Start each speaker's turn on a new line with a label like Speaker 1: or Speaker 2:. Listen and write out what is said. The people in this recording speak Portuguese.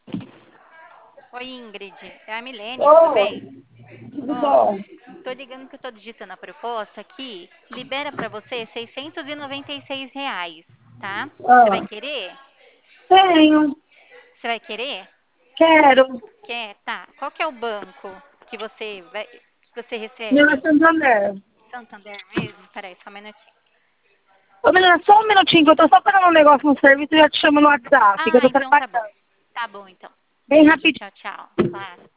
Speaker 1: Oi, Ingrid. É a Milene, tudo bem?
Speaker 2: Oi, tudo
Speaker 1: Ó,
Speaker 2: bom?
Speaker 1: tô ligando que eu tô digitando a proposta aqui. Libera pra você R$ 696, tá? Você vai
Speaker 2: Ah,
Speaker 1: querer?
Speaker 2: tenho,
Speaker 1: Você vai querer?
Speaker 2: quero.
Speaker 1: Quer? Tá. Qual que é o banco que você
Speaker 2: Meu é
Speaker 1: recebe?
Speaker 2: Santander.
Speaker 1: Santander mesmo? Peraí, só um minutinho.
Speaker 2: Ô, menina, só um minutinho, que eu tô só fazendo um negócio no serviço e já te chamo no WhatsApp, que eu
Speaker 1: Ah,
Speaker 2: tô
Speaker 1: então tá bom.
Speaker 2: trabalhando.
Speaker 1: Tá bom, então.
Speaker 2: Bem
Speaker 1: Beijo,
Speaker 2: rapidinho.
Speaker 1: tchau, tchau. Claro.